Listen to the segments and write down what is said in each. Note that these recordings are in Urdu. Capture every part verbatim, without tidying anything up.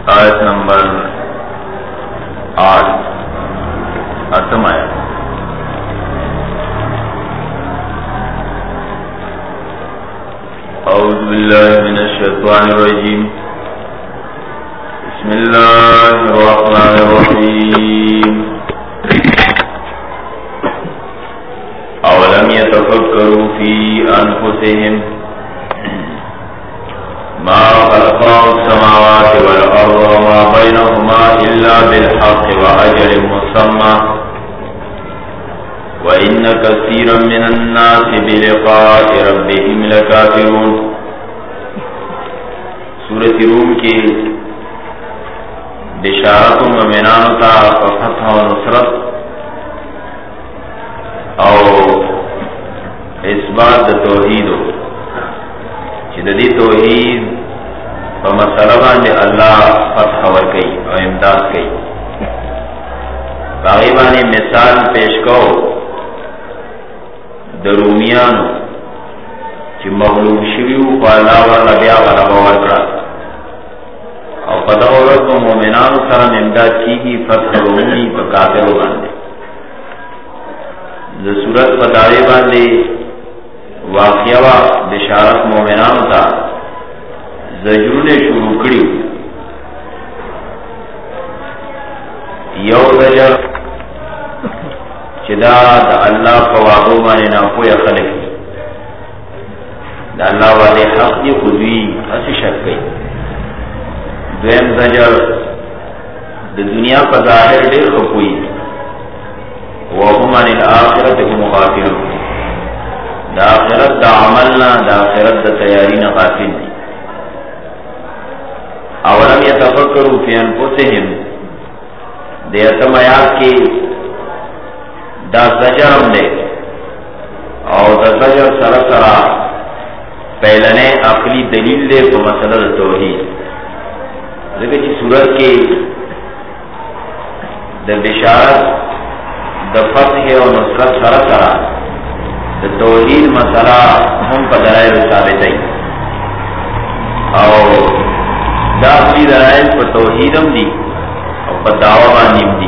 आयत नंबर आठ आठम आयत। औज़ु बिल्लाहि मिनश शैतानिर रजीम। बिस्मिल्लाहिर रहमानिर रहीम। अवलम यतफक्करू फी अनफुसिहिम मा खलक़ल्लाहु समावाति वल अर्ज़ व मा बैनहुमा इल्ला बिल हक़्क़ि व अजलिन मुसम्मा व इन्न कसीरम मिनन नासि बिलिक़ाइ रब्बिहिम लकाफ़िरून। सूरत रूम की बिशारत मोमिनान का फतह व नुसरत और इस्बात तौहीद चिददी तौहीद व मसला बांधे अल्लाह फतह वर्कई और इमदाद कई। बाग़ीबानी मिसाल पेश करो दरूमियान कि मगलूब शिवियु को अल्लाह वाला ब्या वाला वर्कड़ा और पदौलत को मोमिनान सरम इमदाद की ही फतह रूमी पर काफिर बांधे द सूरत पदारे बांधे वाक़िया बिशारत मोमिनान था ज़जूर ने शुरू करी। यौ ज़जर चिदा द अल्लाह फवादो माने ना कोई खलक द अल्लाह वाले हक़ ये खुदी हसी शक गई। द्वैम ज़जर द दुनिया पर ज़ाहिर डेर खपुई वहुम अनिल आखिरत हुम गाफिलून। द आखिरत द अमलना द आखिरत द तैयारी न गाफिल दी। अवलम यतफक्करू फी अनफुसिहिम देयतम आयात की द ज़जरम दे और द ज़जर सरसरा पहलने अकली दलील दे को मसला तौहीद। लेकिन इस सूरत की द बिशारत द फतह और नुसरत सरसरा द तौहीद मसला हम पदराइल साबित है और दाखली दराइल पर तौहीदम दी और पर दावा नीम दी।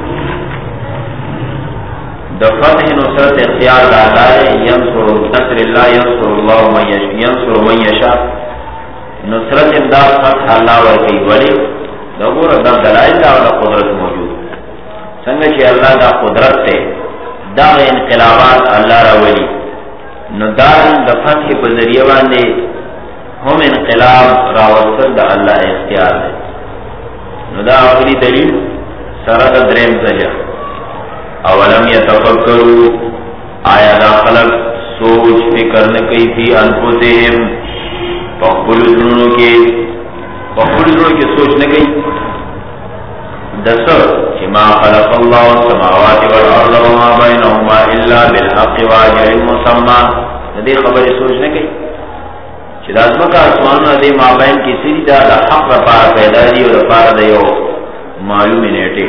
द फतह नुसरत इख्तियार दाला है यंसुरु नसरिल्लाह यंसुरुल्लाहु मन यशा। नुसरत इमदाद फतह अल्लाह वर्कई वली दबूर द दलाइल दा वाला कुदरत मौजूद संग कि अल्लाह दा कुदरत से दा इनकलाबात अल्लाह रावली नुदान द फतह पर जरिए बांधे हम इनकलाब रावस्तल द अल्लाह इख्तियार है। नुदा अगली दलील सरद द्रेम ज़जर। अवलम यतफक्करू आया दा खलक सोच फिक्र न कई थी अनफुसिहिम पखुल जुनों के पखुल जुनों के सोच न कई दस कि मा खलक़ल्लाहु समावाति वल अर्ज़ व मा बैनहुमा इल्ला बिल हक़्क़ि व अजलिन मुसम्मा। नदी खबर सोच न कई कि आसमान आसमान नदी माबैन की सीधा द हक़ पार पैदा दी और पार दयो मालूम नेटे।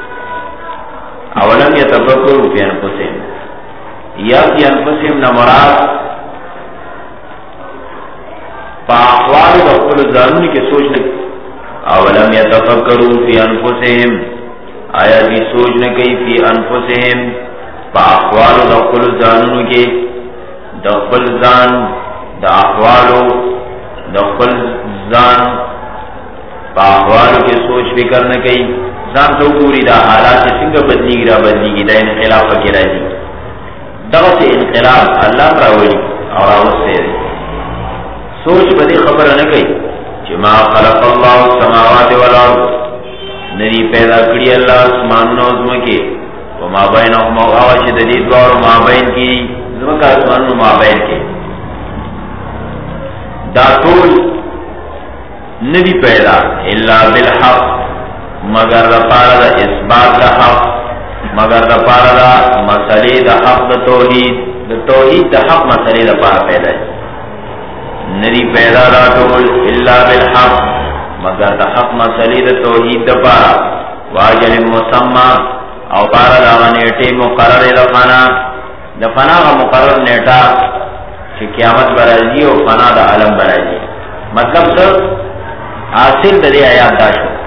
अवलम यतफक्करू फी अनफुसिहिम या फी अनफुसिहिम न मुराद पाखवाल व कुल जानून के सोच न। अवलम यतफक्करू फी अनफुसिहिम आया भी सोच न कई फी अनफुसिहिम पाखवाल व कुल जानून के दखल जान द अहवालो दखल जान पाखवाल के सोच फिक्र न कई जान तो पूरी दा हालात सिंग बदली गिरा बदली गी दा इनकलाब की राजी दवा से इनकलाब अल्लाह रावली और आवश्य सोच बदी खबर न कई कि मा खलक़ल्लाहु समावाति वल अर्ज़ नरी पैदा करी अल्लाह आसमान नौज़म के व मा बैनहुमा आवाज दलील और मा बैन की ज़मका आसमान व मा बैन के दातुल नबी पैदा इल्ला बिल हक़ मगर पारा दा इस्बात दा हक़ मगर दा पारा दा मसले दा हक़ दा तौहीद दा तौहीद दा हक़ मसले दा पारा पैदा है। नरी पैदा दातुल इल्ला बिल हक़ मगर दा हक़ मसले दा तौहीद दा पारा वाजल मुसम्मा और पारा दा नेटे मुकर्रर दा फना दा फना का मुकर्रर नेटा कि क़यामत बराजी और फना दा आलम बराजी मतलब सब हासिल दे आयात दाशो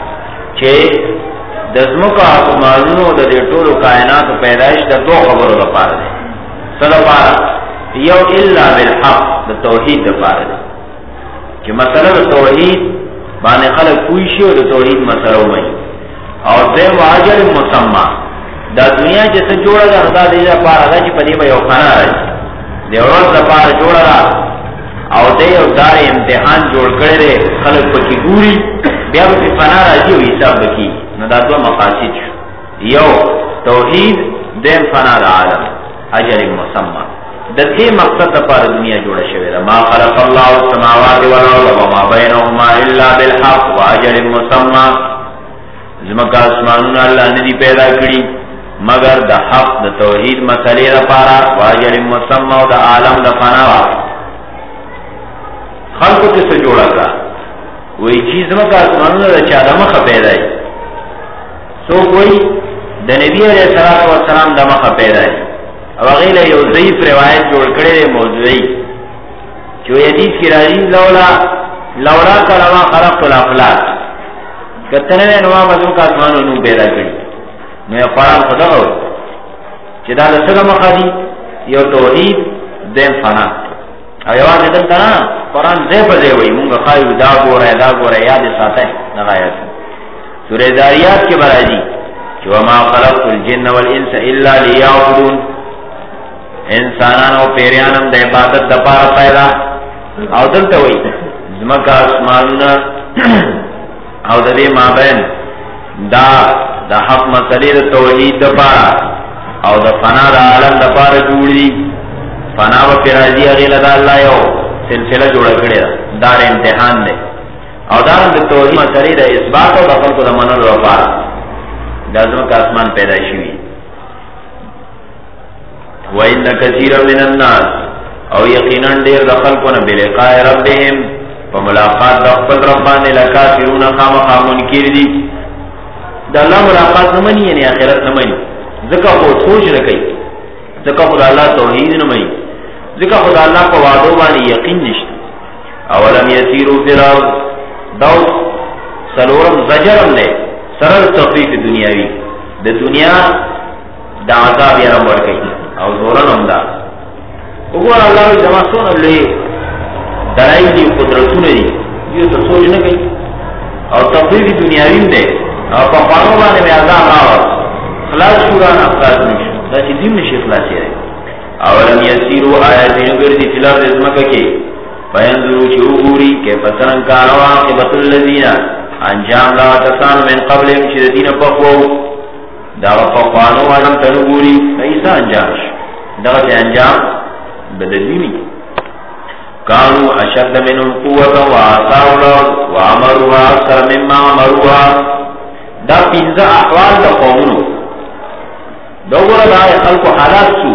چې د ځمکو اسمانونو د دې ټولو کائناتو پیدایش د دوه خبرو لپاره دی. څه لپاره؟ یو الا بالحق، د توحید لپاره دی چې مسله د توحید باندې خلک پوه شي او د توحید مسله ومني. او دیم واجر مسمى، دا دنیا چې څه جوړه ده دا د دې لپاره ده چې په دې به یو فنا راځي، د ورځ لپاره جوړه ده او د یو دار امتحان جوړ کړی دی، خلک پکې ګوري بیا به فنا راځي او حساب وکړي. نو دا دوه مقاصد شو، یو توحید، دیم فنا د عالم، اجر مسمى. د دې مقصد لپاره دنیا جوړه شوې ده. ما خلق الله السماوات والارض وما بينهما الا بالحق واجر مسمى. زمکا اسمانونه الله نه دي پیدا کړی مگر د حق د توحید مسلې لپاره، واجر مسمى او د عالم د فنا. خلقو ته څه جوړه کړه؟ وایي چې زمکا اسمانونه د چا د مخه پیدا دي، څوک وایي د نبی علیہ الصلوۃ والسلام د مخه پیدا دي، او هغه یو ضعیف روایت جوړ کړی دی موضوعي چې حدیث کې راځي لولا لولا کلمه خلقت الافلاک، کتنه نو ما زمکا اسمانونو پیدا کړی. نو قرآن خدا وایي چې دا د څه مخه دي؟ یو توحید، دیم فنا. او یوازې دلته نه، قرآن ځای په ځای وایي مونږ خایو دا ګوره دا ګوره یاد ساتئ. دغه آیات سورې ذاریات کې به راځي چې وما خلقت الجن والانس الا ليعبدون، انسانان او پیریانم د عبادت لپاره پیدا. او دلته وایي زمکا اسمانونه او د دې مابین دا د حق مسلې د توحید لپاره او د فنا د عالم لپاره جوړي. فنا و پی راضی اغیل دا اللہ یو سلسلہ جوڑا کردی دا دار امتحان دے. او دارن دا توحید مسئلے دا اثبات و دخل کو دا منل و پارا دا زمک آسمان پیدا شوی. وَإِنَّ كَثِيرًا مِنَ النَّاسِ او یقیناً دیر دخل کو نا بلقاء ربهم فملاقات دخل ربان لکافرون خام خام منکر دی. دا اللہ ملاقات نمانی یعنی آخرت نمانی، ذکر خود سوچ رکی، ذکر خدا اللہ توحید نمانی، ذکر خدا اللہ کو وعدو بانی یقین نشتا. اولم یسیرو فی الارض دو سلورم زجرم دے سرل تخفیف دنیاوی، دا دنیا دا عذاب یرم ورکی او زورنم دا. اگر اللہ وی زمان سون اللہ درائی دی قدرتون دی یہ تو سوچ نکی او تخفیف دنیاویم دے او پاپانو بانے میں عذاب آور خلاص شورانا خلاص نشتا دا چی دیم نشی خلاصی رہے. اولم یسیرو آیاتینو گردی فلار رزمکا کے فینظرو چی اگوری کہ پسرن کانوا قبط اللذین انجام لا تسان من قبلهم شددین پخوو دا پخوانو آدم تنگوری ایسا انجامش دا چی انجام بدلینی کانو اشد منهم قوتا و آثارو لارد و عمروها اکثر مما عمروها. دا پینزا احوال دا قومنو دوغرا دا خلق حالات سو.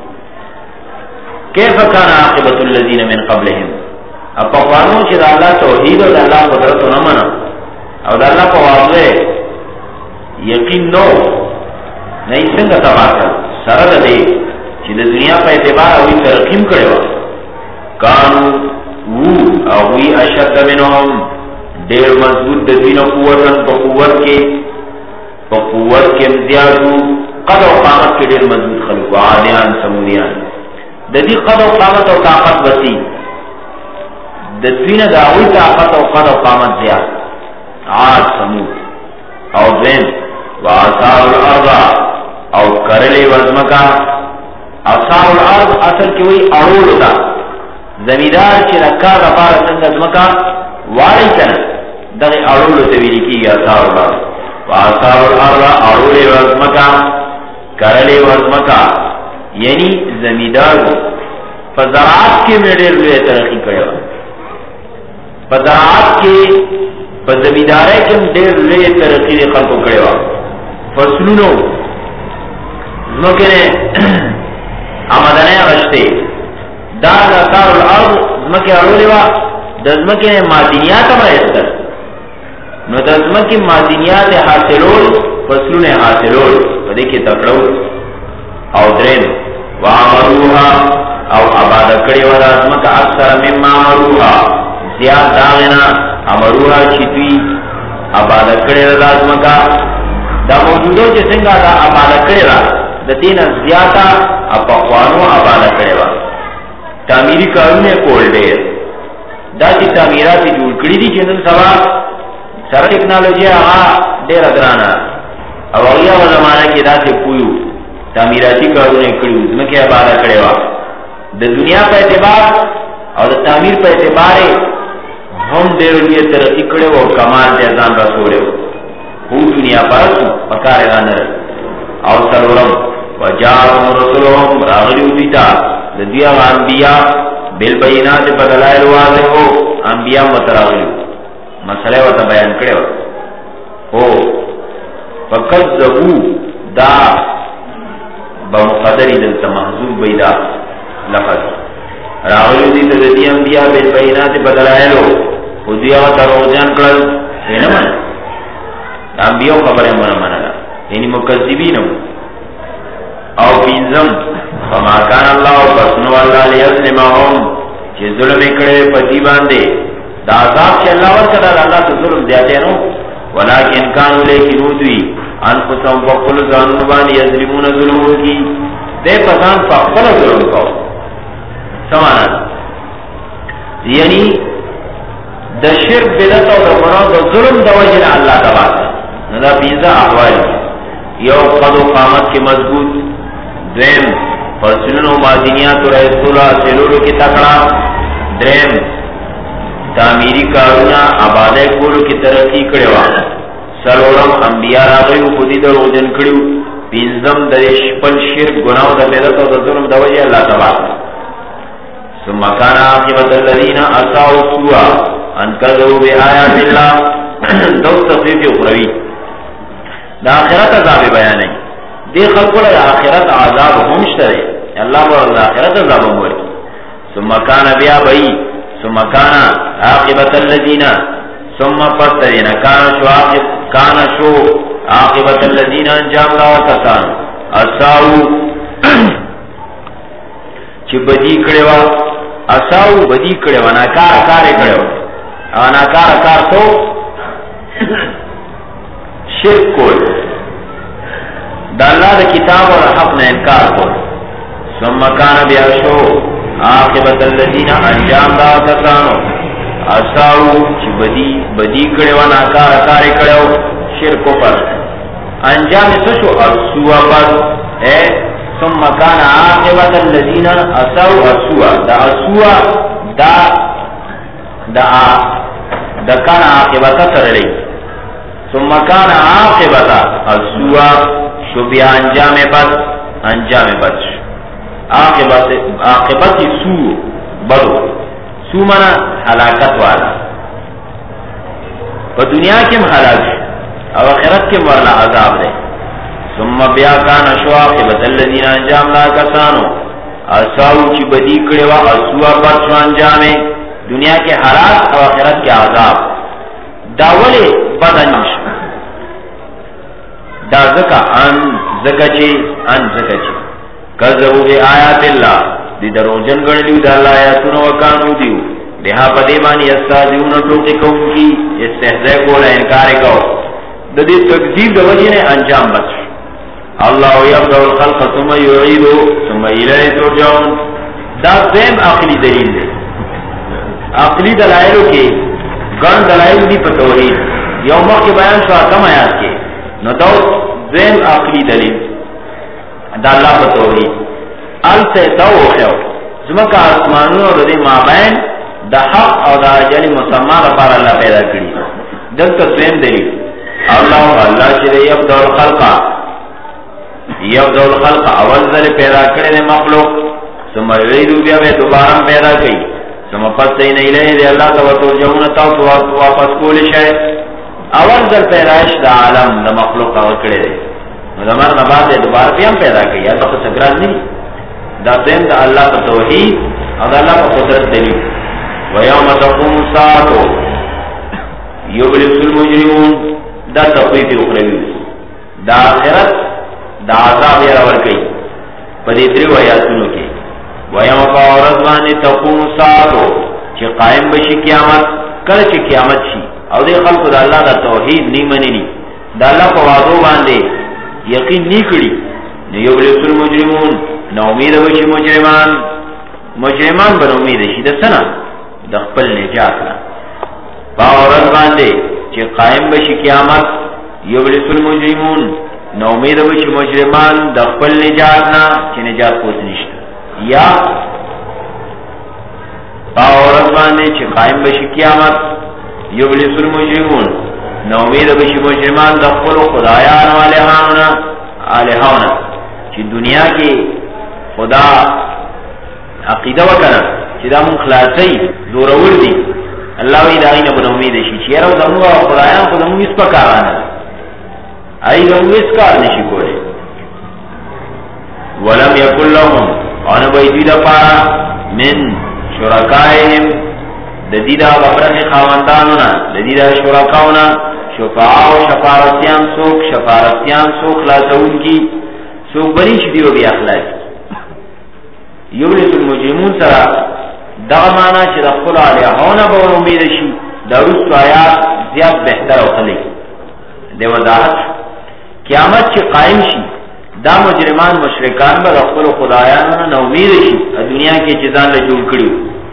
کیف کان عاقبت الذین من قبلهم، اپا قانون چی دا اللہ توحید و دا اللہ قدرت و نمانا او دا اللہ پا واضح یقین نو نئی سنگا تباکر سرد دے چی دا دنیا پا اعتبار اوی ترقیم کرے وا. کانو وو اوی اشد منهم دیر مضبوط دا دین قوتن پا قوت کے پا قوت کے امزیادو قد و قامت کے دیر مضبوط خلقو عادیان سمودیان. دا دی قد و قامت و طاقت وسیع، دا دوین داوی طاقت و قد و قامت زیاد عاد سمود. او دوین و آثار الارض او کرلی وزمکا. آثار الارض اصل کی وی اڑول دا زمیدار چی رکار رفار سنگ ازمکا واری کنا دغی اڑول تویلی کی آثار الارض. و آثار الارض اڑول وزمکا کرلی وزمکا یعنی زمیدارو فزراعت کے میں دیر لئے ترقی کرے وا. فزراعت کے فزمیدارے کے میں دیر لئے ترقی دے خلقو کرے وا. فصلونو زمکنے آمدنے غشتے دار اثار الارض زمکے اڑولے وا. دزمکنے معدنیات ہم رہستر نو دزمکنے معدنیات حاصلول فصلونے حاصلول فدیکے تکڑول. او درین وعمروها او عبادت کری و رازمک اکثر مما عمروها زیاد داغنا عمروها چیتوی آباد کړي دا ځمکه دا موجودو چې څنګه دا آباد کړي را د دین زیاته اپخوانو آباد کړي وا تعمیری کارونه کول ډېر دا چې تعمیرات جوړ کړی دي چې نن سبا سره ټکنالوژي هغه ډېر ګرانه او هغه زمانہ کې دا څه کویو تعمیراتی کارونه کړیو ځمکه آباد کړي وا د دنیا په اعتبار او د تعمیر په اعتبار هم ډېر لوی ترقی کړي او کمال دې ځان رسوله هو دنیا پرسو پکار غانر او سرورم وجاءهم رسولهم راغلیو دیتا د دې انبیاء بالبينات بدلائل واضح هو انبیاء متراغلیو مسئله وته بیان کړو هو فکذبوا دا بمقدری دلته محذوب بیدا لفظ راغلیو دیتا د دې انبیاء بالبينات بدلائل او دیا دروغجن کړل نه من انبیاء خبره مونږ منله یعنی مکذبین او بینزم فما کان الله بسنو الله لیظلمهم چې ظلم کړي په دې باندې دا عذاب چې الله ورکړه الله ته ظلم زیاته نو ولکن کانوا لیکنو دوی انفسهم وقل ظنوا باندې یظلمون ظلم کی دې پسان په خپل ظلم کو سمانا یعنی د شرک بدعت او د ګناه د ظلم د وجه الله تبارک نه دا پیزا احوال یو قد قامت کی مضبوط درم فصلن و مادینیات و رسولہ سلولو کی تکڑا درم تعمیری کارونا آبادے کولو کی ترقی کڑیوا سلورم انبیاء راغیو خودی در اوجن کڑیو پینزم درش پل شرک گناو در بیدت و در ظلم در وجه اللہ تبارک ثم کان عاقبت الذین اساءوا السوء ان کذبوا بآیات اللہ دو تخفیف اخروی دا آخرت عذاب بیان ہے دی خلقو لگا آخرت عذاب ہمشترے اللہ بر آخرت عذاب ہمورکی ثم کان بیا بئی ثم کان عاقبت الذین ثم پسترین کان شو عاقب کان شو عاقبت الذین انجام لاو کسان اساو چی بدی کڑیوا اساو بدی کڑیوا ناکار کار کڑیوا ناکار کار تو شرک کول دا اللہ دا کتاب اور حق نے انکار کول ثم کان بیا شو عاقبت الذین انجام دا کسانو اساو چی بدی بدی کڑے و ناکار کارے کڑے و شرک پر انجام سشو اسوا پر اے ثم کان عاقبت الذین اساو اسوا دا اسوا دا دا دا کان عاقبت سرلی ثم کان عاقبت اسوا شو بیا انجام بد انجام بد عاقبت عاقبت سو بدو سو منا ہلاکت والا په دنیا کې هم هلاک او آخرت کې ورلا عذاب ده ثم بیا کان شو عاقبت الذین انجام لا کسانو اساو چې بدی کړي وا اسوا بد شو انجام دنیا کې هلاک او آخرت کې عذاب دا ولې بد انجام دا زکا ان زکا چی ان زکا چی کذبو بی آیات اللہ دی دروجن گرلیو دا اللہ آیاتون وکانو دیو بها پدیمانی استازیون ٹوکی کون کی استحضاء کولا انکار کو دا دی تکذیب دا وجہ نے انجام بچ اللہ یبدو الخلق ثم یعیدو ثم الیہ ترجعون دا سیم عقلی دلیل دے عقلی دلائلو کے گن دلائل دی پتوحید یوم وقت بیان شو کم آیات کے نو دو دویم آخری دلیل دا اللہ بطوری ال سے دو خیو زمکا آسمانون اور دی مابین دا حق او دا جلی مسمع رفار اللہ پیدا کری دلتا دویم دلیل اللہ اللہ چلے یبدو الخلقا یبدو الخلقا اول ذل پیدا کری دی مخلوق ثم یعیدو بیا بے دوبارم پیدا کری ثم پس سین الہی دی اللہ توتو جمونتا واپس کولی شاید اول ذل پیدایش دا عالم دا مخلوق اول کڑے دے دا مرد بعد دے دوبارہ پیام پیدا کئی یا دا سگران نہیں دا دین دا اللہ کا توحید او دا اللہ کا قدرت دلیل ویوم تقوم ساعتو یبلس المجرمون دا تقویف اخروی دا آخرت دا عذاب یا رور کئی پدی دریو آیاتونو کی ویوم فاورزوانی تقوم ساعتو چی قائم بشی قیامت کل چی قیامت شی او دې خلکو د الله د توحید نی منلی د الله په وعدو باندې یقین نی کړی نو یو بل مجرمون نو امید وشي مجرمان مجرمان بر امید شي د سنا د خپل نجات نه باور باندې چې قائم بشي قیامت یو بل مجرمون نو امید وشي مجرمان د خپل نجات نه چې نجات پوت نشته یا باور باندې چې قائم بشي قیامت یو بل مجرمون نو امید وشي مجرمان د خپل خدایان والهانو الہاونا چې دنیا کې خدا عقیده وکړه چې دا مون خلاصي زورور دي الله وی دا نه بنو امید شي چې راو دمو خدایان خو دمو هیڅ پکارانه ای دمو هیڅ کار نشي کولی ولم یکن لهم ان بیت لپاره من شرکائهم د دې دا غفرت خواندانو نه د دې دا شرکاونه شفاعه او شفاعتيان سوک شفاعتيان سوک خلاصون کی سوک بری شدی و بی اخلاص یولس المجرمون سرا دا مانا چې د خپل علیهونه به امید شي دا رسو آیات زیاد بهتر او خلی دی وضاحت قیامت چې قائم شي دا مجرمان مشرکان به د خپل خدایانو نه امید شي دنیا کې چې ځان له جوړ کړي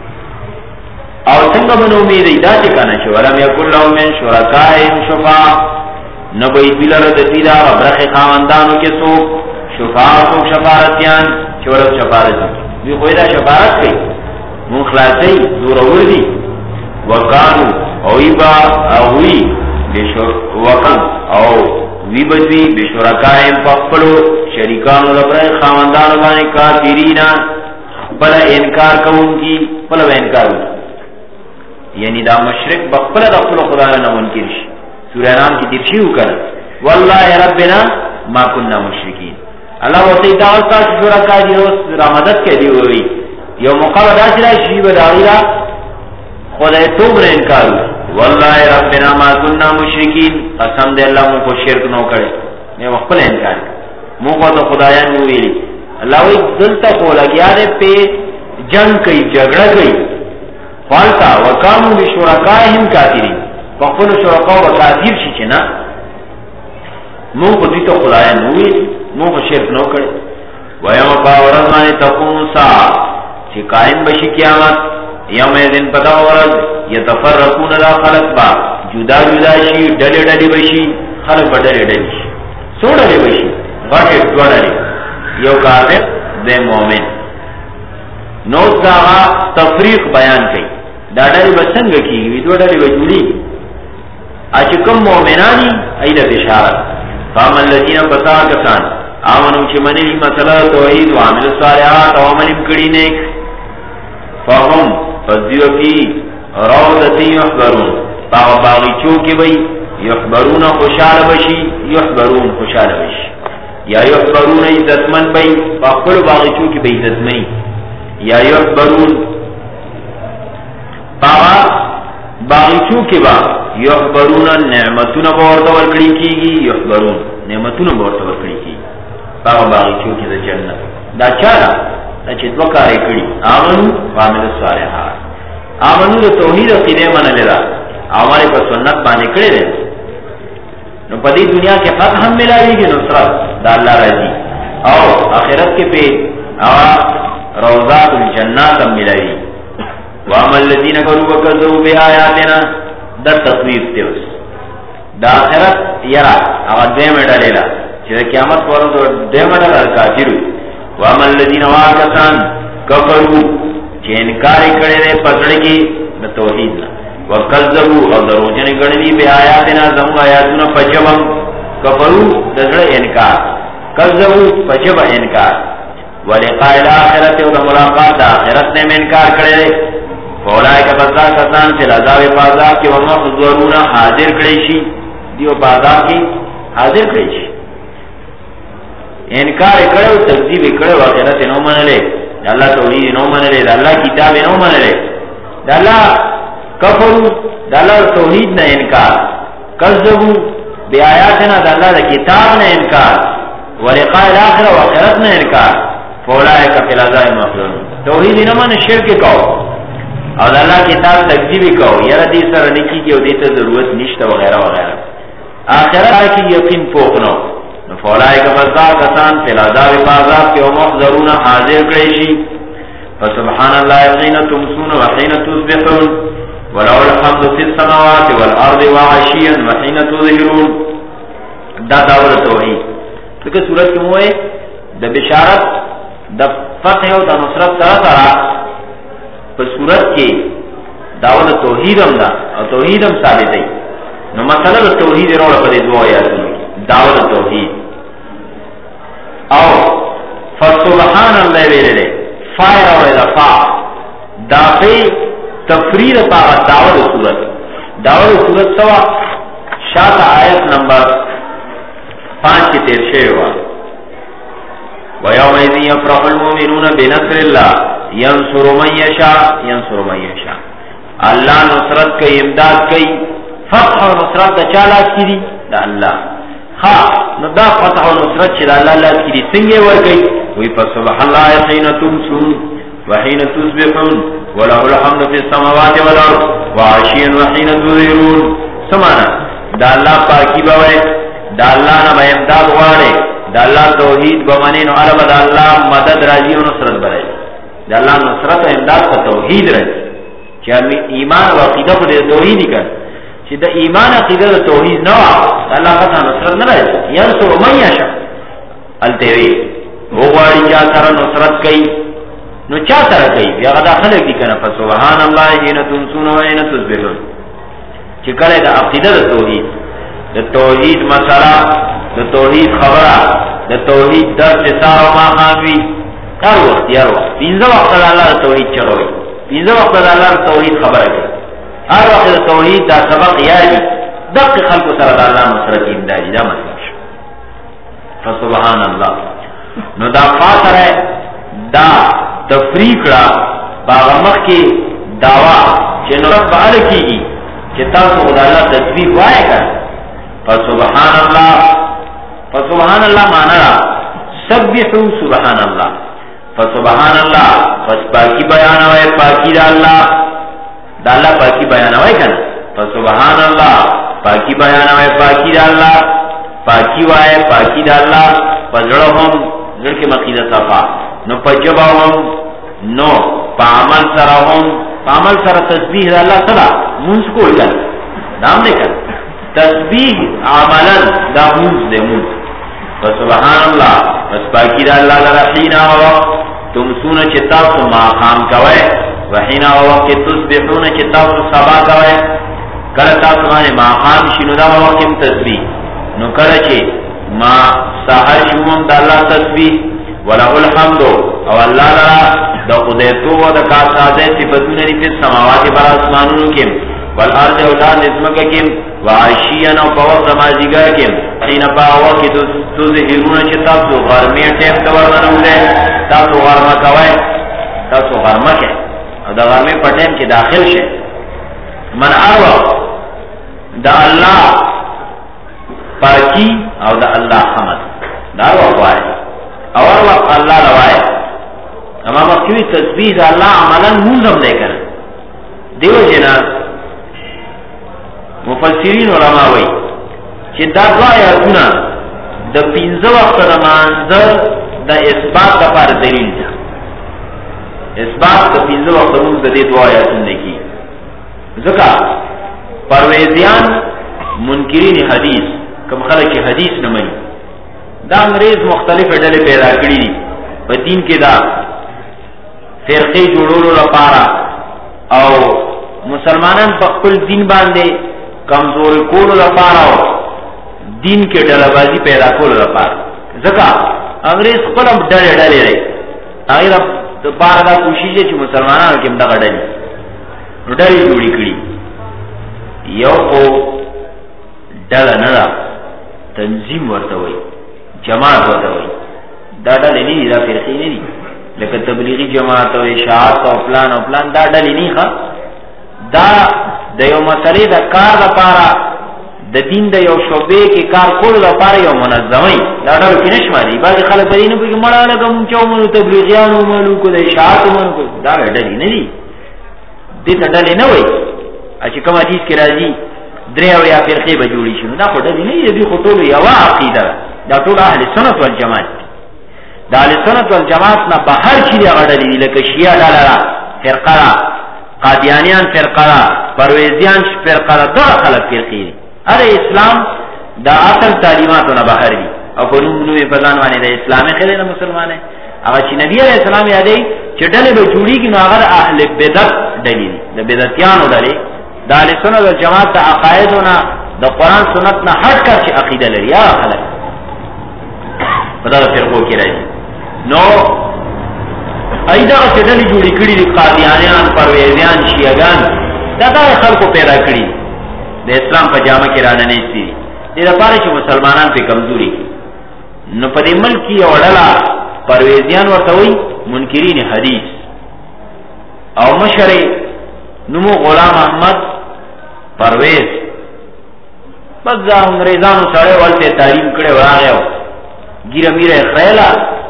او څنګه بنو امید دا چې کنه چې ولم یکن لهم من شرکائهم شفاعه نبی بلر د دې دا برخه خواندانو کې سو شفاعت او شفاعتيان چې ورته شفاعت وي خو دا شفاعت کوي مون خلاصي ضرور دي وکانو او ایبا او وی بشور وکان او وی بجوی بشرکائهم پخپلو شریکانو لپاره خواندانو باندې کافرینا بل انکار کوونکی بل انکار یعنی دا مشرک بخپل د خپل خدای نه منکر شي سورہ نام کې دې شیو کړ والله ربنا ما كنا مشرکین الله وتعالى تعالی تاسو شرکا دي او رحمت کې دی وی یو مقابله داسې شي به داویلا خدای توبره انکار والله ربنا ما كنا مشرکین قسم دې الله مو کو شرک نو کړي نه خپل انکار مو کو ته خدایان ویلي الله وی دلته کو لګیا دې په جنگ کوي جګړه کوي فالتا وکانو بشرکائهم کافرین فقل شرکاء وکافر شي چې نه مو خو دې ته خدای نه وی مو شرک نو کړي ويوم باورن باندې تقوم سا چې قائم بشي قیامت یوم دین پتا ورځ یتفرقون لا خلق با جدا جدا شي ډلې ډلې بشي خلق ډلې ډلې شي څوړلې بشي غټه ډوړلې یو کافر د مؤمن نو دا تفریق بیان کړي دا ډلې بسنګ کیږي دوه ډلې وجولي اچ کوم مؤمنانی ایله بشارت قام الذين فساقتان امنو چې منی مسله توحید او عمل صالحات او عمل کړي نیک فهم فذيو فی روضتی یحبرون باغ باغچو کې وي یحبرون خوشاله بشي یحبرون خوشاله بشي یا یحبرون عزتمن وي خپل باغچو کې به عزتمن یا یحبرون باغ باغچو کې با یحبرون نعمتونه ورته ورکړي کیږي یحبرون نعمتونه ورته ورکړي کیږي باغ باغچو کې د جنت دا چاره چې دوه کارې کړي امنو عامل صالحات امنو د توحید عقیده منل را عمل په سنت باندې کړي دي نو په دې دنیا کې فتح هم ملایږي نصرت د الله راځي او آخرت کې په روضات الجنات هم ملایږي وعمل الذين كفروا وكذبوا بآياتنا در تصویب دیوس دا آخرت یرا هغه دې مډاله لا چې قیامت پرځو دې مډاله کافرو وعمل الذين واکسان کفروا چې انکار کړي نه پکړي د توحید نه وکذبوا او دروژن کړي به آیاتنا زمو آیاتونه پجبم کفروا دغه انکار کذبوا پجب انکار ولقاء الاخرته او ملاقات اخرت نه انکار کړي فولای کا بازار کسان چې لزاوی بازار کې ومه حضورونه حاضر کړي شي دیو بازار کې حاضر کړي شي انکار کړو تکذیب کړو آخرت نو منلې الله توحید نو منلې الله کتاب نو منلې الله کفر الله توحید نه انکار کذبوا بیااتنا الله کتاب نه انکار ولقاء الاخره واخرت نه انکار فولای کا فی العذاب محضرون توحید نو من شرک کو او د الله کتاب تکذیب کو یره دې سره نکیږي او دې ته ضرورت نشته وغیرہ وغیرہ آخرت کې یقین پوښ نو فولای کا مزدا کسان فی العذاب بازاب کې او محضرون حاضر کړي شي فسبحان الله حين تمسون وحين تصبحون ولو الحمد في السماوات والارض وعشيا وحين تظهرون دا داور توحید دغه صورت کې موه د بشارت د فتح او د نصرت سره سره په صورت کې داور توحید هم دا او توحید هم ثابت دی نو مسله د توحید وروړه په دې دوه آیاتونو کې داور توحید او فسبحان الله ویلې فایر او اضافه دا په تفرید په داور صورت داور صورت سوا شاط آیت نمبر پانچ کی تیر شیوا وَيَوْمَئِذٍ يَفْرَحُ الْمُؤْمِنُونَ بِنَصْرِ اللَّهِ يَنْصُرُ مَن يَشَاءُ يَنْصُرُ مَن يَشَاءُ اللہ نصرت کئی امداد کئی فتح و نصرت دا چالاس کی دی دا اللہ خواہ نو دا فتح و نصرت چی دا اللہ لاس کی دی سنگے ورگئی وی فَسُبْحَ اللَّهِ حِينَ تُمْسُونَ وَحِينَ تُصْبِحُونَ وَلَهُ الْحَمْدُ فِي السَّمَاوَاتِ وَالْأَرْضِ وَعَشِيًّا وَحِينَ تُظْهِرُونَ سمانا دا اللہ پاکی بوئے دا اللہ نا با امداد غوارے دا اللہ توحید بمنین و عرب دا اللہ مدد راجی و نصرت برای دا اللہ نصرت و امداد کا توحید راجی چی ایمان و عقیدہ کو دے توحیدی کر چی دا ایمان عقیدہ دا توحید نوا دا اللہ فتح نصرت نراجی ینصر من یشا التوی وہ غواری چا سر نصرت کئی نو چا سر کئی بیا غدا خلق دی کنا فسبحان اللہ حین تمسون و حین تصبحون چی کلے دا عقیدہ دا توحید دا توحید مسئلہ دا توحید خبرہ دا توحید درس سارو ما خانوی ہر وقت یار وقت پینزا وقت دا اللہ دا توحید چگوئی پینزا وقت دا اللہ دا توحید خبرہ کی ہر وقت دا توحید دا سبق یاری دق خلق سر دا اللہ نصرت امدادی دا مسئلہ شو فسبحان اللہ نو دا فاتر ہے دا تفریق را باغمخ کی دعوی چه نصرت بہر کی گی چه تاسو خدا اللہ تسبیح وائے کر فسبحان اللہ فسبحان اللہ مانا را سبحو سبحان اللہ فسبحان اللہ پس پاکی بیان ہوئے پاکی دا اللہ دا اللہ پاکی بیان ہوئے کنا فسبحان اللہ پاکی بیان ہوئے پاکی دا اللہ پاکی وائے پاکی دا اللہ پزڑو ہم زڑ کے مقیدہ صفا نو پجبا ہم نو پا عمل سرا ہم پا عمل سرا تسبیح دا اللہ صدا منس کو کر نام دے کر تسبیح عملا دا منس دے منس فسبحان اللہ پس پاکی دا اللہ لگا حین آوا تم سونا چتاو سو ما خام کوئے وحین آوا کہ تصبحون چتاو سو سبا کوئے کلتا سمانے ما خام شنو دا وقتم تسبیح نو کلچے ما ساہر شمم دا اللہ تسبیح ولہو الحمدو او اللہ لرا دا قدیتو و دا کاسادے صفتون ریفی سماواتی بر اسمانونو کم والارض اولاد اسمکا کم وعشیان او پوق نمازیگر کم حین پاہوا کی تظہرون چی تاسو غرمی ٹیم کور منو دے تاسو غرمہ کوئے تاسو غرمہ کے او دا غرمی پر ٹیم کی داخل شے من آروا دا اللہ پاکی او دا اللہ حمد دا آروا قوائے او آروا اللہ روائے اما مکیوی تسبیح دا اللہ عملا موزم دے کر دیو جنا مفسرین علماء وی چی دا دو آیاتونا دا پینزو وقت دا منظر دا اثبات دا پار دلیل دا اثبات دا پینزو وقت موز دا دی دو آیاتون دیکی ذکا پرویزیان منکرین حدیث کم خلق حدیث نمانی دا انگریز مختلف ڈلے پیدا کری دی پا دین کے دا فرقی جوڑولو لپارا او مسلمانان پا قل دین باندے کمزور کولو لپارا او دین کے ڈلبازی پیدا کولو لپارا ذکا انگریز قلم ڈلے ڈلے رہے آغیر پارا دا کوشش ہے چی مسلمانان کم دا ڈلی ڈلی جوڑی کری یو کو ڈالا ندا تنظیم ورتوئی جماعت ورتوئی دا ڈلی نہیں دی دا فرقی نہیں دی لیکن تبلیغی جماعت و اشاعت و پلان و پلان دا ڈلی نہیں خوا دا دا یو مسئلے دا کار دا پارا دا دین دا یو شعبے کی کار کول دا پارا یو منظمی دا ڈالو کی نشماری بعضی خلق بدینو کہ مڑا لگا منچاو منو تبلیغیانو منو کو دا اشاعتو منو کو دا ڈلی نہیں دی دې ته ډلې نه وای چې کوم حدیث کې راځي درې او یا فرقې به جوړې شي دا خو ډلې نه دي خو ټول یو عقیده دا ټول اهل سنت والجماعت دا اهل سنت والجماعت نه بهر شي دی غړلې لکه شیعه ډله فرقه قادیانیان فرقه پرویزیان فرقه دا خلک فرقې اره اسلام دا اصل تعلیماتو نه بهر دي او په نوم نوې په ځان باندې د اسلامي خلک نه مسلمانې هغه چې نبی عليه السلام یادې چې ډلې به جوړیږي نو هغه اهل بدعت ډلې د بدعتیانو ډلې د اهل سنت والجماعت د عقایدونه د قران سنت نه هټ کر چې عقیده لري یا خلک په دا فرقو کې راځي نو ایدا چې ډلې جوړې کړې دي قادیانیان پرویزیان شیعاګان دا د خلکو پیدا کړی د اسلام په جامه کې را نه نيسي دې لپاره چې مسلمانان په کمزوري نو په دې ملک کې وړلا پرویزیان ورته وي منکرین حدیث او مشری نمو غلام احمد پرویز بس دا انگریزانو سره ولته تعلیم کړي وراغیو ګیره میره خیاله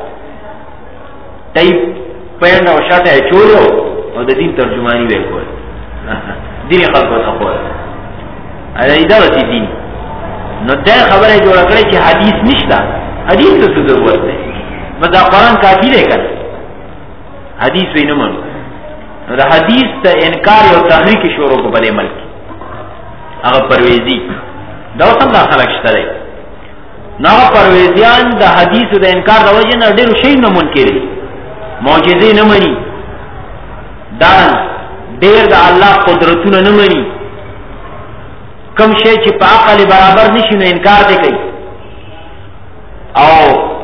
ټایپ پېند او شاته چولو او د دین ترجمانی وکول دین خلکو ته خو اې دا د دین نو دا خبره جوړ کړي چې حدیث نشته حدیث څه ضرورت دی مدا قرآن کافی دی کنه حدیث وینم نو دا حدیث ته انکار او تحریک شروع کو په ملک هغه پرویزی دا څنګه خلک شته دی نو پرویزیان د حدیث د انکار د وجه نه ډېر شي نه منکر دي معجزې نه مني دا ډېر د الله قدرتونه نه مني کم شي چې په عقل برابر نشي نو انکار دی کوي او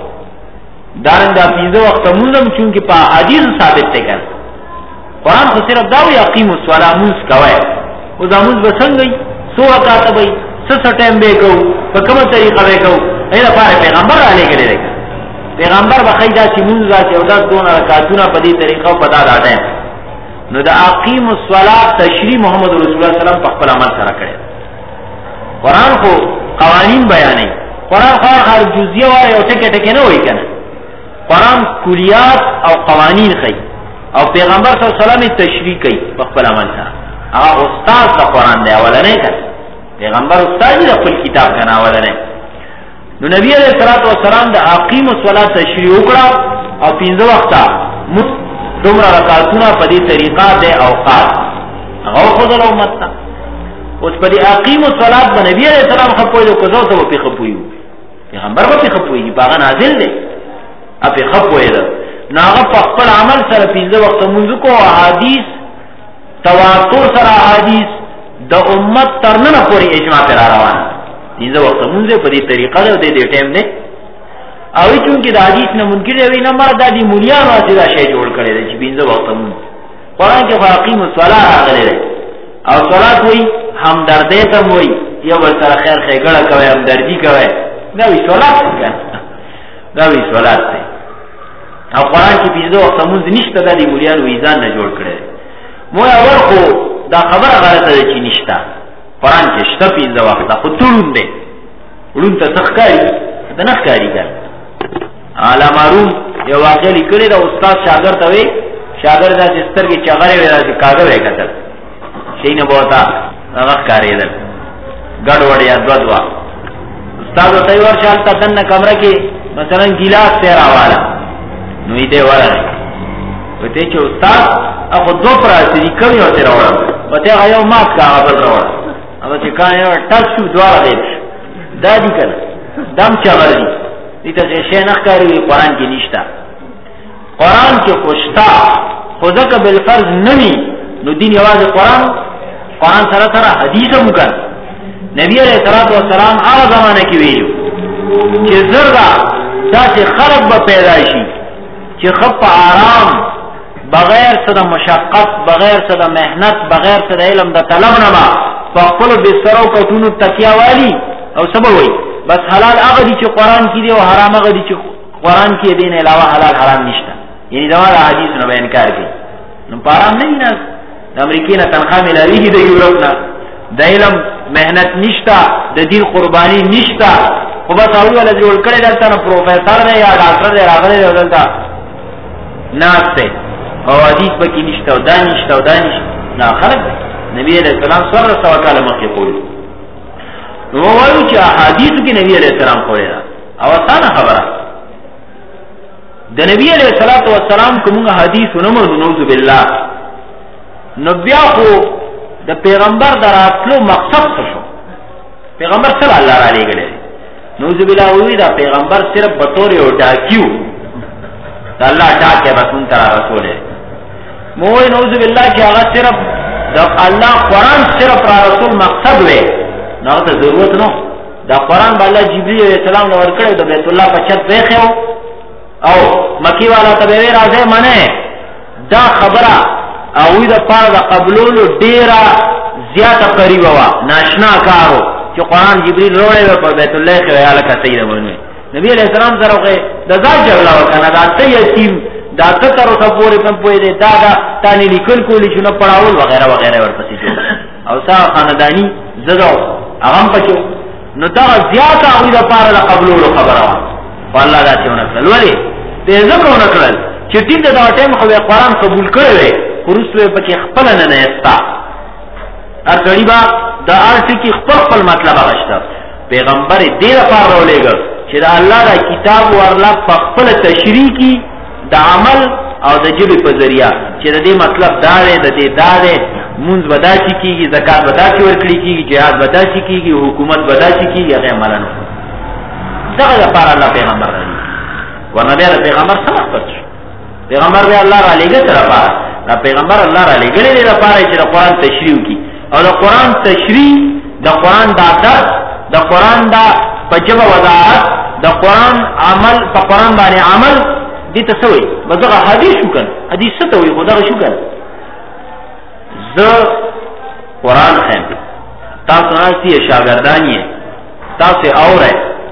دارنګه پیزو وخت مونږم چونکی په حدیث ثابت دی کنه قرآن خو صرف دا وی اقیم الصلاه موږ کوي او دا موږ وسنګي سو رکعات به څه ټیم به کو په کومه طریقه به کو ایله پاره پیغمبر علی ګل دی پیغمبر به خیدا چې موږ ذات یو داس دون رکعاتونه په دې طریقه په دا راځي نو دا اقیم الصلاه تشریح محمد رسول الله صلی الله علیه وسلم په خپل عمل سره کړی قرآن خو قوانین بیانې قرآن خو هر جزئیه وایي او ټکه ټکه نه وایي کنه قرآن کلیات او قوانین خي او پیغمبر صلی الله علیه وسلم تشریح کوي په خپل عمل سره هغه استاد د قرآن دی اولنې کړه پیغمبر استاد دی خپل کتاب کنه اولنې نو نبی علیہ الصلوۃ والسلام د اقیم الصلاه تشریح وکړه او پنځه وخته دومره رکعاتونه په دې طریقه د اوقات هغه خو د امت ته اوس په دې اقیم الصلاه د نبی علیہ السلام خپل کو زو ته په خپوي پیغمبر په خپوي باغ نازل دی اپی خپوي ده ناغه په خپل عمل سره پنځه وخت منځ کو احادیث تواتر سره احادیث د امت ترنه پوری اجماع پر روان پنځه وخت منځ په دې طریقه ده د دې ټیم نه او چونکی د حدیث نه منکر دی نه مراد دي مولیانو چې دا شی جوړ کړي چې پنځه وخت منځ قرآن کې فاقیم الصلاه راغلي او صلات وی همدردی ته وی یو بل سره خیر خېګړه کوي همدردی کوي دا وی صلات دا وی صلات دی او قرآن کې پنځه وخت منځ نشته د مولیانو ویزان نه جوړ کړي مو اول خو دا خبره غلطه ده چې نشته قرآن کې شته پنځه وخت خو ټول دی ورون ته تخکاری دا نه ښکاری ګر علامه روم یو واقع لیکلی دا استاد شاګرد ته وی شاګرد د سترګې چغره وی راځي کاغه وی کتل شي نه بوتا هغه ښکاریدل ګډ وړیا دوا دوا استاد ته ورشال ته دنه کمره کې مثلا ګلاس تیر حواله نو دې وره وته چې استاد هغه دو پراتې کوي او تیر وره وته یو مات کا خبر راوړ هغه چې کاڼه ټاس شو دواره دی دا دي کنه دم چغړی دې ته شي نه ښکاری قرآن کې نشتا قرآن کې خوشتا خودک بالفرض نمی نو دین یوازې قرآن قرآن سره سره حدیث هم کړ نبی علیہ الصلوۃ والسلام هغه زمانه کې ویلو چې زردا داسې خلق به پیدا شي چې خپ آرام بغیر صد مشقت بغیر صد محنت بغیر صد علم د طلب نه ما په خپل بسترو کټونو تکیا والی او سبب وي بس حلال هغه دي چې قرآن کې دي او حرام هغه دي چې قرآن کې دي نه علاوه حلال حرام نشته یعنی دا حدیث نه بیان انکار کوي نو پارام نه نه د امریکای نه تنخواه ملایي د یورپ نه د علم مهنت نشتا د دین قربانی نشتا خو بس هغه ول جوړ کړی دلته نو پروفیسور دی یا ډاکټر دی راغلی دی دلته ناشته او حدیث به کې نشتا او دا نشتا او دا نشتا نا خلق نبی علیہ السلام سره سوا کاله مخکې قول نو وایو چې احادیث کې نبی علیہ السلام قول دا او اسانه خبره د نبی علیہ الصلوۃ والسلام کوم حدیث نمبر نعوذ بالله نو بیا خو د پیغمبر دراتلو مقصد څه شو پیغمبر صلی الله علیه و سلم نعوذ بالله وی دا پیغمبر صرف بطور یو ډاکیو دا الله ډاکه رسول تر رسول مو نعوذ بالله چې هغه صرف د الله قران صرف را رسول مقصد وې نو ته ضرورت نو دا قران باندې جبرئیل علیہ السلام نو ورکړی د بیت الله په چت وېخو او مکی والا ته به راځي منه دا خبره او د پاره د قبولولو ډیره زیاته قریب وا ناشنا کارو چې قران جبرئیل وروړي په بیت الله کې ویاله کوي دا ونه نبی علیہ السلام سره د ځای جوړلا وکنه دا ته یتیم دا ته تر اوسه پورې په پوي دي دا دا تانی لیکل کولی شنو پڑھاول وغیرہ وغیرہ ورپسې جوړ او سا خاندانی زړه هغه پچو نو دا زیاته او د پاره د قبولولو خبره وا الله دا څونه کړل ولی ته زکه ونه کړل چې ټیم دا ټیم خو قرآن قبول کړی ورسوي پکې خپل نه نه استا ارګړي با دا ارټ کی خپل خپل مطلب غشته پیغمبر دې لپاره ولېګل چې دا الله دا کتاب ورلا په خپل تشریح کی د عمل او د جبه په ذریعہ چې د دې مطلب دا دی د دې دا دی مونږ ودا شي کیږي زکات ودا شي ورکړي کیږي jihad ودا شي کیږي حکومت ودا شي کیږي هغه عملانو دا لپاره الله پیغمبر دی ورنبی پیغمبر سره پټ پیغمبر به الله را لېګل تر پاره دا پیغمبر الله را لېګل دی لپاره چې د قران تشریح کی او د قران تشریح د قران د درس د قران د پجبه وضاحت د قران عمل په قران باندې عمل دي تسوي مزغه حدیث وکړ حدیث څه ته وي خدای شو کړ ز قران خیم تاسو ناسي شاګردانی تاسو اوره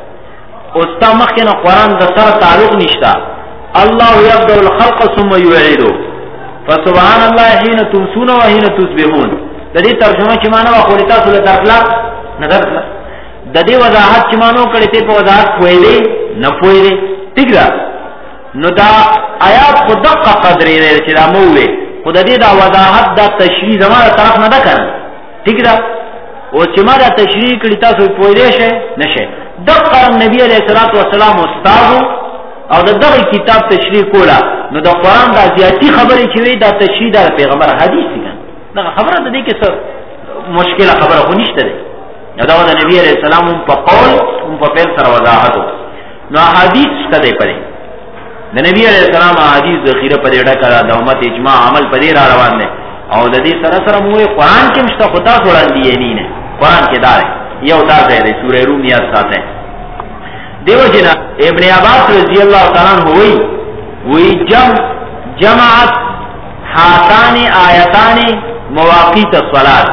اوستا مخکنه قران د سره تعلق نشتا الله يبدأ الخلق ثم يعيده فسبحان الله حين تمسون وحين تصبحون د دې ترجمه چې معنا واخوري تاسو له درکلا نه درکلا د دې وضاحت چې مانو کړي ته په وضاحت پوهېلې نه پوهېلې ٹھیک ده نو دا آیات خو دقه قدرې لري چې دا مووي خو د دې دا وضاحت دا تشریح زموږ طرف نه ده کړ ٹھیک ده او چې ما دا تشریح کړي تاسو پوهېلې شئ نشئ دقه نبی عليه الصلاه والسلام استاد او د دغه کتاب تشریح کولا نو د قران د زیاتی خبرې چې وي دا تشریح د پیغمبر حدیث دي دا خبره ده کې څه مشکله خبره خو نشته ده دا د نبی عليه السلام په قول او په فعل سره وضاحت نو حدیث څه دی پرې د نبی عليه السلام حدیث ذخیره په ډېر کړه د امت اجماع عمل په دې را روان دي او د دې سره سره موږ قران کې مشته خدا وړاندې یې نه قران کې دا یو دا دی سورې روم یا ساته دیو جنا ابن عباس رضی اللہ تعالی عنہ وی وی جم جمعت حاتان آیتان مواقیت الصلاة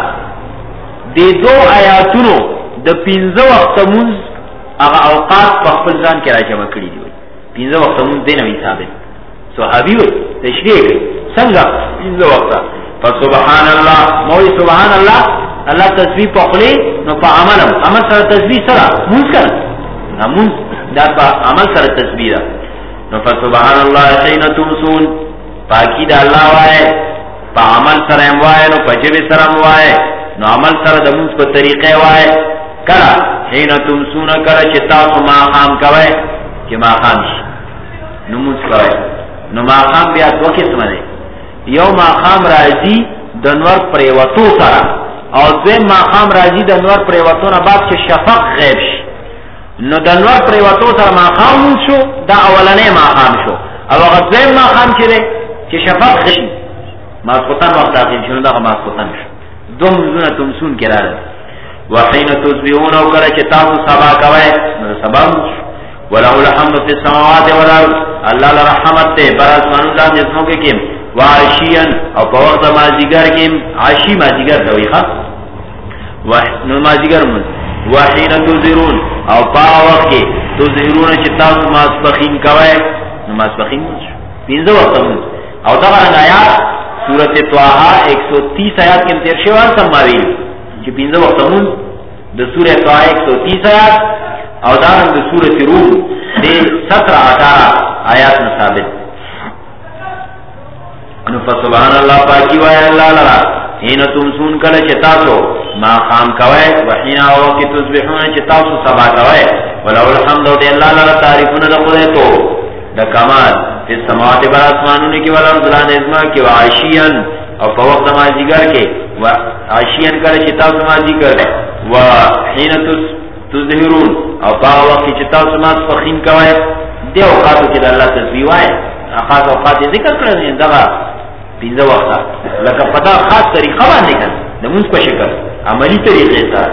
دی دو آیاتونو د پنځه وخت مونږ هغه اوقات په خپل ځان کې راجمع کړی دی پنځه وخت مونږ دینه وی ثابت صحابي تشریح څنګه پنځه وخت فسبحان الله موي سبحان الله الله تسبیح په خلی نو په عمل عمل سره تسبیح سره مونږ کړ نمون دا په عمل سره تسبیح ده نو فسبحان الله حين تمسون پاکی دا الله وای په عمل سره وای نو په جبه سره وای نو عمل سره د موږ په طریقې وای کړه حين تمسون کړه چې تاسو ما خام کوي چې ما خام شي نو موږ کوي نو ما خام بیا دوه قسمه دي یو ما خام راځي د نور پرې وته سره او دوی ما خام راځي د نور پرې وته نه بعد چې شفق غیب شي نو د نور پریواتو سره ماقام شو دا اولنې ماقام شو او هغه ځای ماقام چې چې شفاف شي ماسختن وخت داخل شنو دا ماسختن شو دوم زونه تمسون کې راځي وحين تصبحون او کله چې تاسو سبا کوي نو سبا وله الحمد في السماوات والارض الله لرحمت ته پر اسمان الله جسمو کې کې واشيان او په وخت مازیګر کې عاشي مازیګر دوی ښا نو مازیګر مون وحين تظهرون او پا وقت کې تظهرون چې تاسو ماسپخین کوي نو ماسپخین پینځه وخت او دا آیات سورته طه ایک سو تیس آیات کې تیر شوی سماوي چې پینځه وخت مون د سورته طه ایک سو تیس آیات او دا د سورته روم د سترہ اٹھارہ آیات نه ثابت انو فسبحان الله پاکی وای الله لرا حين تمسون کله چې تاسو ما خام کوي وحين وقت تصبحون چې تاسو سبا کوي ولو الحمد لله الله تعالی تعریفونه د خدای ته د کمال په سماوات بر اسمانونو کې ولا ځلان ازما کې وعشيان او په وخت مازیګر کې وعشيان کله چې تاسو مازیګر وحين تظهرون او په وخت چې تاسو ما فخین کوي دی اوقاتو کې د الله تسبیح وایي خاص اوقات ذکر کړل دغه پنځه وخته لکه پتا خاص طریقه باندې کړه د موږ په شکل عملی طریقې سره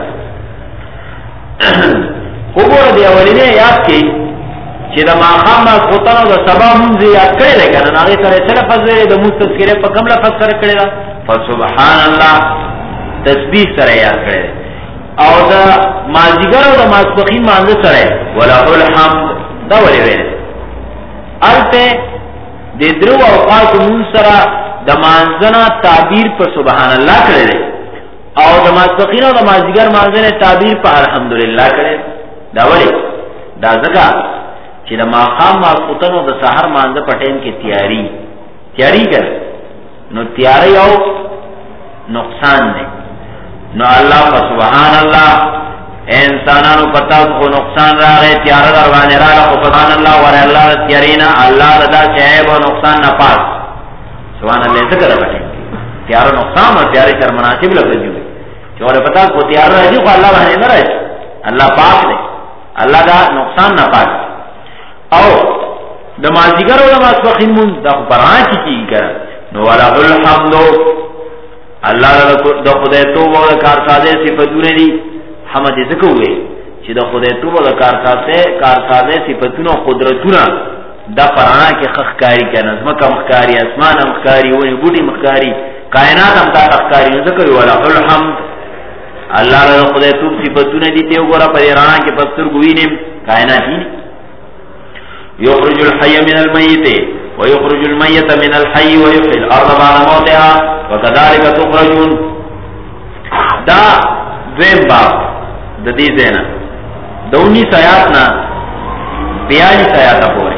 وګوره دی اولینه یاد کې چې د ماقام ما کوتنو د سبا مونږ یاد کړی دی کنه هغه سره سره فزره د موږ تذکرې په کوم لفظ سره کړی دا فسبحان الله تسبیح سره یاد کړی او د مازیګر او د ماسپخین مانځ سره وله الحمد دا ولې ویل البته د درو اوقات مون سره د مانځنا تعبیر په سبحان الله کړی او د ماسپخین او د مازیګر مانځنه تعبیر په الحمدلله کړی دا ولې دا ځکه چې د ماقام ماسپخین او د سحر مانځ په ټیم کې تیاری تیاری کړ نو تیاری او نقصان دی نو الله سبحان الله انسانانو پتا کو نقصان راغی تیار در باندې راغی سبحان الله ور الله تیارینا الله رضا عیب او نقصان نه پاس سبحان الله ذکر راغی تیار نقصان او تیاری تر مناسب لګیږي چې ور پتا کو تیار راځي خو الله باندې نه راځي الله پاک دی الله دا نقصان نه پاس او د مازیګر او د ماسپخین مون د قرآن کې کیږي نو ولا الحمد الله د خدای توبه او کارسازه صفاتونه دي حمد ذکر ہوئے چې د خدای توبه د کارسازه کارسازه صفاتونه قدرتونه د قرآن کې خخکاری کنه زمکه مخکاری اسمان مخکاری ونی بوټي مخکاری کائنات هم تا مخکاری ذکر ولا الحمد الله د خدای توبه صفاتونه دي ته وګوره په قرآن کې پستر ګوینم کائنات دي یخرج الحي من الميت ويخرج الميت من الحي ويحيي الارض بعد موتها وكذلك تخرجون دا دویم باب د دې زینا د انیس آیات نا بیالیس آیات پورې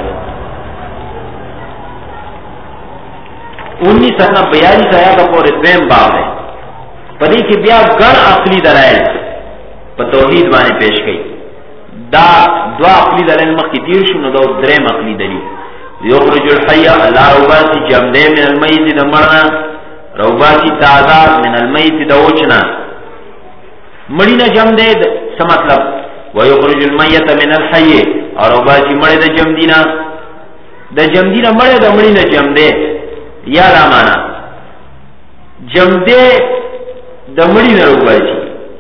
انیس نا بیالیس آیات پورې دویم باب ہے پدې کې بیا ګڼ عقلی دلایل په توحید باندې پیش کړي دا دوا عقلی دلایل مخکې تیر شو نو دا دریم عقلی دلیل یخرج الحي الله روباسی جمده من المیت دمرنا روباسی تازه من المیت دوچنا مړینا جمده څه مطلب ويخرج المیت من الحي او روباسی مړی د جمدینا د جمدینا مړی د مړینا جمده یا لا معنا جمده د مړینا روباسی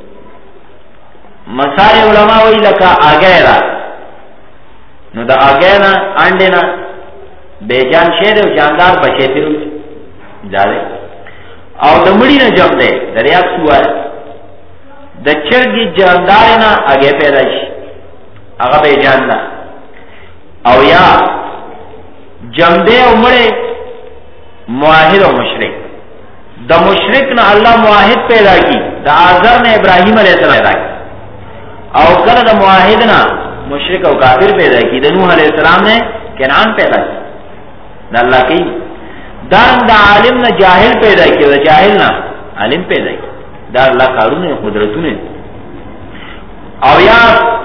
مسائل علماء وی لکا آگیرا نو دا آگینا آنڈینا بیجان شیر او جاندار بچے تیرو جالے او دا مڑی نا جم دے دریاب سوار دا چرگی جاندار نا آگے پیدا شی آگا بیجان دا او یا جم دے او مڑے معاہد او مشرک دا مشرک نا اللہ معاہد پیدا کی دا آزر نے ابراہیم علیہ السلام پیدا کی او کل دا معاہد نا مشرک او کافر پیدا کی دا نوح علیہ السلام نے کنعان پیدا کی دا اللہ کی دارن دا عالم نا جاہل پیدا کی دا جاہل نا عالم پیدا کی دا اللہ کارون قدرتون او یا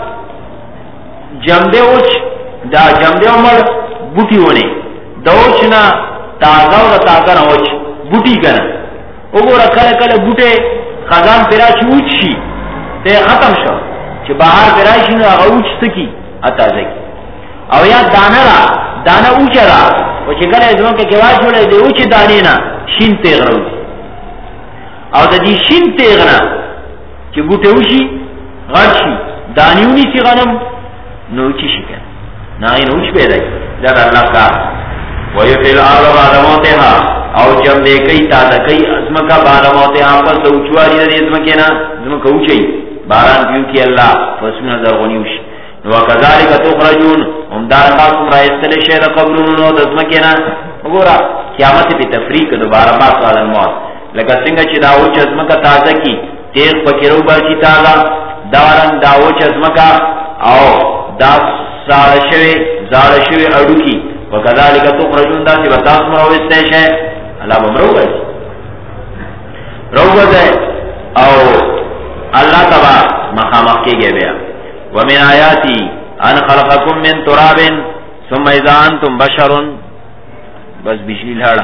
جمدے اوچ دا جمدے عمر بوٹی ہونے دا اوچ نا تازہ و دا تازہ نا اوچ بوٹی کنا او گو رکھل کل بوٹے خزان پیراچ اوچ شی تے ختم شو چه باہر پیراچ نا اگا اوچ سکی اتازہ کی او یا دانا را دانا اوچا را و چې کله زمون کې کېوا جوړې دی او چې دانې نه شین تیغ راوځي او د دې شین تیغ نه چې بوټه وشي غړ شي دانیونی چې غنم نو چې شي کنه نه نو چې پیدا دا الله کا ويفعل الارض بعد موتها او جم دې کوي تا د کوي ازمکا بعد موتها پس د اوچوالي د ازمکه نه ازمکه اوچي باران دیو کې الله فسمه درغونی وشي وکذالک تخرجون هم دار تاسو را استل شه د قبرونو د ځمکینا وګوره قیامت په تفریق دوباره با سوال موت لکه څنګه چې داو چې ځمکه تازه کی تیز پکیرو بچی تازه دارن داو چې ځمکه او دا سال شوی زال شوی اډو کی وکذالک تخرجون دا چې تاسو را وستل شه الله بمرو وایي روزه او الله تبا مخامخ کېږي بیا. ومن آیاتی ان خلقکم من تراب ثم اذا انتم بشر. بس بجلی لاړه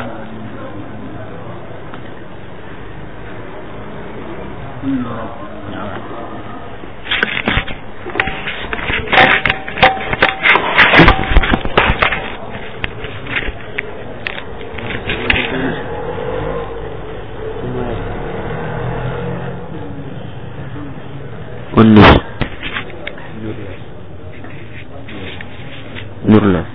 उन्नीस नूरला